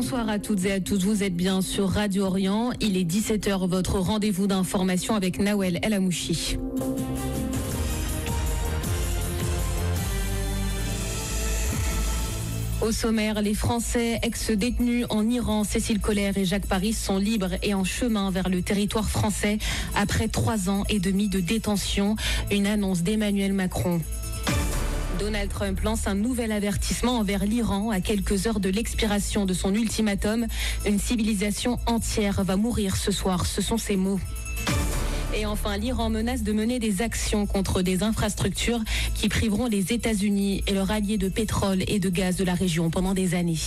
Bonsoir à toutes et à tous, vous êtes bien sur Radio Orient. Il est 17h, votre rendez-vous d'information avec Nawel El Amouchi. Au sommaire, les Français ex-détenus en Iran, Cécile Collaert et Jacques Paris, sont libres et en chemin vers le territoire français après 3 ans et demi de détention. Une annonce d'Emmanuel Macron. Donald Trump lance un nouvel avertissement envers l'Iran à quelques heures de l'expiration de son ultimatum. Une civilisation entière va mourir ce soir, ce sont ses mots. Et enfin, l'Iran menace de mener des actions contre des infrastructures qui priveront les États-Unis et leurs alliés de pétrole et de gaz de la région pendant des années.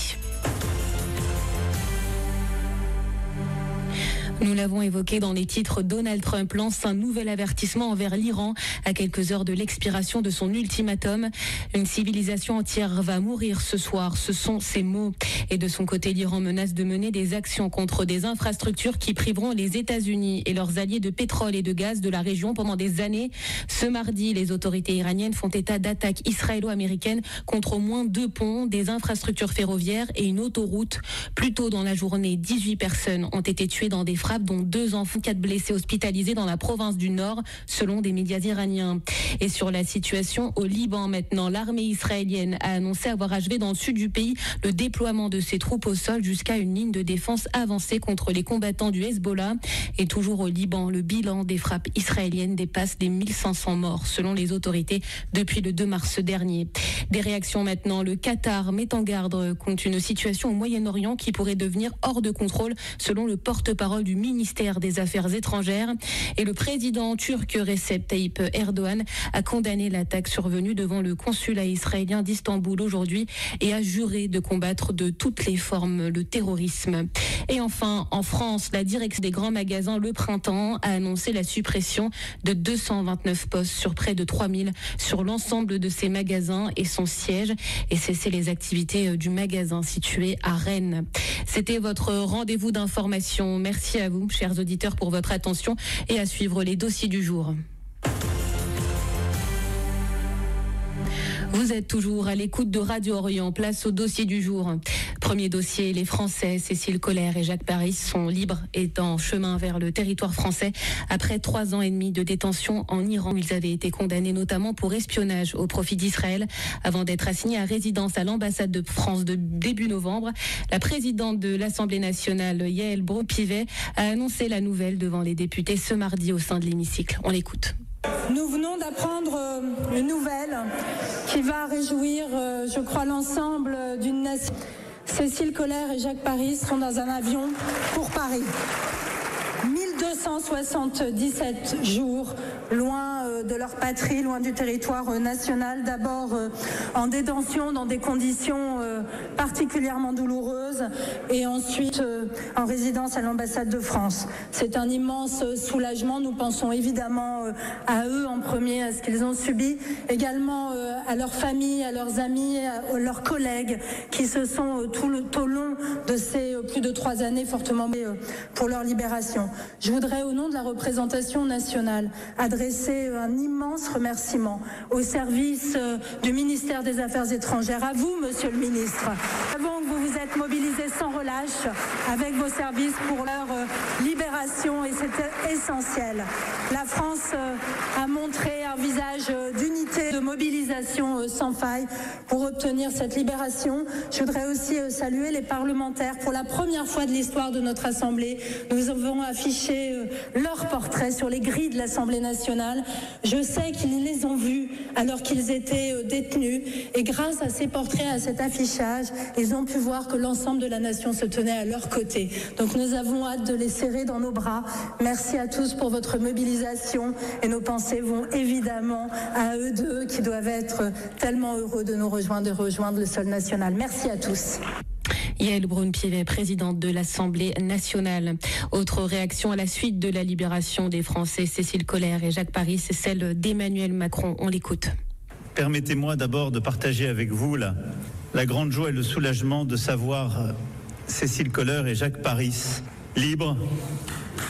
Nous l'avons évoqué dans les titres, Donald Trump lance un nouvel avertissement envers l'Iran à quelques heures de l'expiration de son ultimatum. Une civilisation entière va mourir ce soir, ce sont ses mots. Et de son côté, l'Iran menace de mener des actions contre des infrastructures qui priveront les États-Unis et leurs alliés de pétrole et de gaz de la région pendant des années. Ce mardi, les autorités iraniennes font état d'attaques israélo-américaines contre au moins 2 ponts, des infrastructures ferroviaires et une autoroute. Plus tôt dans la journée, 18 personnes ont été tuées dans des frappes, dont 2 enfants, 4 blessés hospitalisés dans la province du Nord, selon des médias iraniens. Et sur la situation au Liban maintenant, l'armée israélienne a annoncé avoir achevé dans le sud du pays le déploiement de ses troupes au sol jusqu'à une ligne de défense avancée contre les combattants du Hezbollah. Et toujours au Liban, le bilan des frappes israéliennes dépasse les 1500 morts, selon les autorités, depuis le 2 mars dernier. Des réactions maintenant, le Qatar met en garde contre une situation au Moyen-Orient qui pourrait devenir hors de contrôle, selon le porte-parole du ministère des Affaires étrangères. Et le président turc Recep Tayyip Erdogan a condamné l'attaque survenue devant le consulat israélien d'Istanbul aujourd'hui et a juré de combattre de toutes les formes le terrorisme. Et enfin, en France, la direction des grands magasins Le Printemps a annoncé la suppression de 229 postes sur près de 3000 sur l'ensemble de ses magasins et son siège, et cesser les activités du magasin situé à Rennes. C'était votre rendez-vous d'information. Merci à vous, chers auditeurs, pour votre attention et à suivre les dossiers du jour. Vous êtes toujours à l'écoute de Radio Orient. Place au dossier du jour. Premier dossier, les Français Cécile Collaert et Jacques Paris sont libres et en chemin vers le territoire français après 3 ans et demi de détention en Iran. Ils avaient été condamnés notamment pour espionnage au profit d'Israël avant d'être assignés à résidence à l'ambassade de France de début novembre. La présidente de l'Assemblée nationale, Yaël Braun-Pivet, a annoncé la nouvelle devant les députés ce mardi au sein de l'hémicycle. On l'écoute. Nous venons d'apprendre une nouvelle qui va réjouir, je crois, l'ensemble d'une nation. Cécile Collaert et Jacques Paris sont dans un avion pour Paris. 1277 jours loin de leur patrie, loin du territoire national, d'abord en détention dans des conditions particulièrement douloureuses et ensuite en résidence à l'ambassade de France. C'est un immense soulagement, nous pensons évidemment à eux en premier, à ce qu'ils ont subi, également à leurs familles, à leurs amis, à leurs collègues qui se sont tout au long de ces plus de 3 années fortement pour leur libération. Je voudrais, au nom de la représentation nationale, adresser un immense remerciement au service du ministère des Affaires étrangères, à vous, Monsieur le Ministre. Nous savons que vous vous êtes mobilisés sans relâche avec vos services pour leur libération et c'est essentiel. La France a montré un visage d'unité, de mobilisation sans faille pour obtenir cette libération. Je voudrais aussi saluer les parlementaires. Pour la première fois de l'histoire de notre Assemblée, nous avons affiché leur portrait sur les grilles de l'Assemblée nationale. Je sais qu'ils les ont vus alors qu'ils étaient détenus et grâce à ces portraits, à cet affichage, ils ont pu voir que l'ensemble de la nation se tenait à leur côté. Donc nous avons hâte de les serrer dans nos bras. Merci à tous pour votre mobilisation et nos pensées vont évidemment à eux deux qui doivent être tellement heureux de nous rejoindre, de rejoindre le sol national. Merci à tous. Yaël Braun-Pivet, présidente de l'Assemblée nationale. Autre réaction à la suite de la libération des Français Cécile Collaert et Jacques Paris, c'est celle d'Emmanuel Macron. On l'écoute. Permettez-moi d'abord de partager avec vous la grande joie et le soulagement de savoir Cécile Collaert et Jacques Paris libres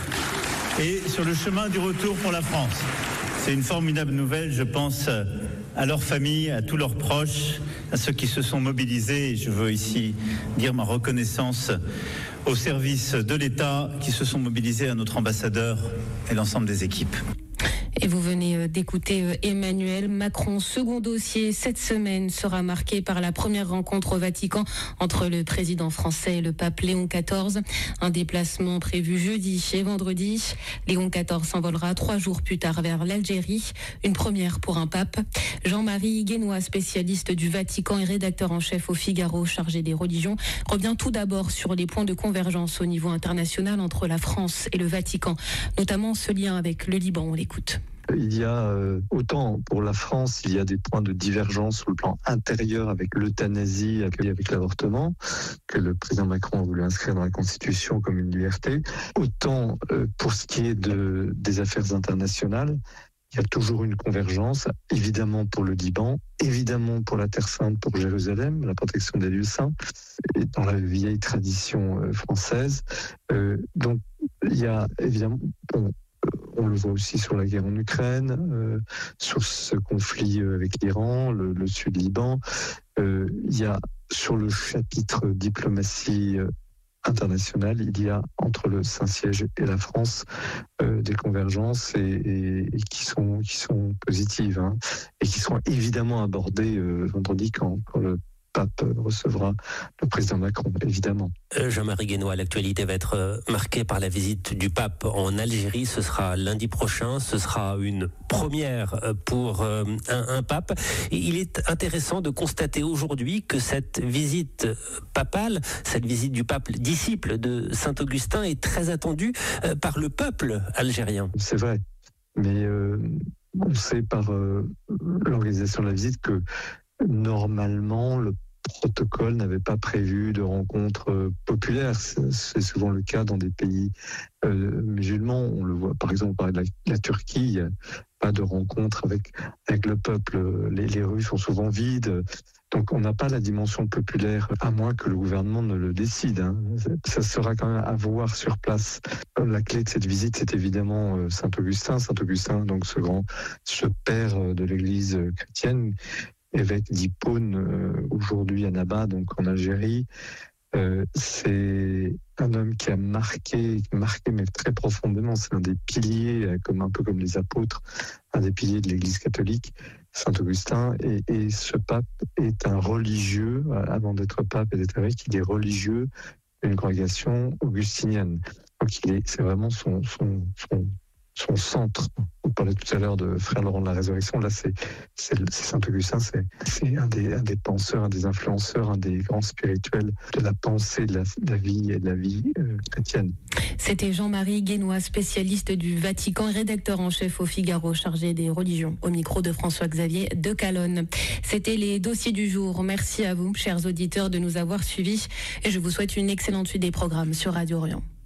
et sur le chemin du retour pour la France. C'est une formidable nouvelle, je pense à leurs familles, à tous leurs proches, à ceux qui se sont mobilisés. Et je veux ici dire ma reconnaissance aux services de l'État qui se sont mobilisés, à notre ambassadeur et l'ensemble des équipes. Et vous venez d'écouter Emmanuel Macron. Second dossier cette semaine sera marqué par la première rencontre au Vatican entre le président français et le pape Léon XIV. Un déplacement prévu jeudi et vendredi. Léon XIV s'envolera 3 jours plus tard vers l'Algérie. Une première pour un pape. Jean-Marie Guénois, spécialiste du Vatican et rédacteur en chef au Figaro, chargé des religions, revient tout d'abord sur les points de convergence au niveau international entre la France et le Vatican, notamment ce lien avec le Liban. On l'écoute. Il y a autant pour la France, il y a des points de divergence sur le plan intérieur avec l'euthanasie, avec l'avortement, que le président Macron a voulu inscrire dans la Constitution comme une liberté. Autant pour ce qui est des affaires internationales, il y a toujours une convergence, évidemment pour le Liban, évidemment pour la Terre Sainte, pour Jérusalem, la protection des lieux saints, et dans la vieille tradition française. Donc il y a évidemment... On le voit aussi sur la guerre en Ukraine, sur ce conflit avec l'Iran, le Sud-Liban. Il y a sur le chapitre diplomatie internationale, il y a entre le Saint-Siège et la France des convergences et qui sont positives, hein, et qui seront évidemment abordées vendredi quand le pape recevra le président Macron, évidemment. Jean-Marie Guénois, l'actualité va être marquée par la visite du pape en Algérie. Ce sera lundi prochain. Ce sera une première pour un pape. Et il est intéressant de constater aujourd'hui que cette visite papale, cette visite du pape disciple de Saint-Augustin est très attendue par le peuple algérien. C'est vrai, mais on sait par l'organisation de la visite que normalement, le protocole n'avait pas prévu de rencontres populaires. C'est souvent le cas dans des pays musulmans. On le voit, par exemple, par la Turquie, il n'y a pas de rencontre avec le peuple. Les rues sont souvent vides. Donc on n'a pas la dimension populaire, à moins que le gouvernement ne le décide, hein. Ça sera quand même à voir sur place. La clé de cette visite, c'est évidemment Saint-Augustin. Saint-Augustin, donc ce père de l'Église chrétienne, évêque d'Hippone, aujourd'hui à Naba, donc en Algérie. C'est un homme qui a marqué mais très profondément. C'est un des piliers, un peu comme les apôtres, un des piliers de l'Église catholique, Saint-Augustin. Et ce pape est un religieux, avant d'être pape et d'être évêque, il est religieux d'une congrégation augustinienne. Donc c'est vraiment son centre. On parlait tout à l'heure de Frère Laurent de la Résurrection. Là, c'est Saint-Augustin, c'est un des penseurs, un des influenceurs, un des grands spirituels de la pensée, de la vie et de la vie chrétienne. C'était Jean-Marie Guénois, spécialiste du Vatican et rédacteur en chef au Figaro, chargé des religions, au micro de François-Xavier de Calonne. C'était les dossiers du jour. Merci à vous, chers auditeurs, de nous avoir suivis et je vous souhaite une excellente suite des programmes sur Radio Orient.